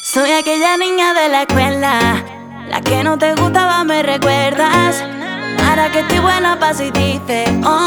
Soy aquella niña de la escuela, la que no te gustaba, me recuerdas. Ahora que estoy buena pa' si dices, oh,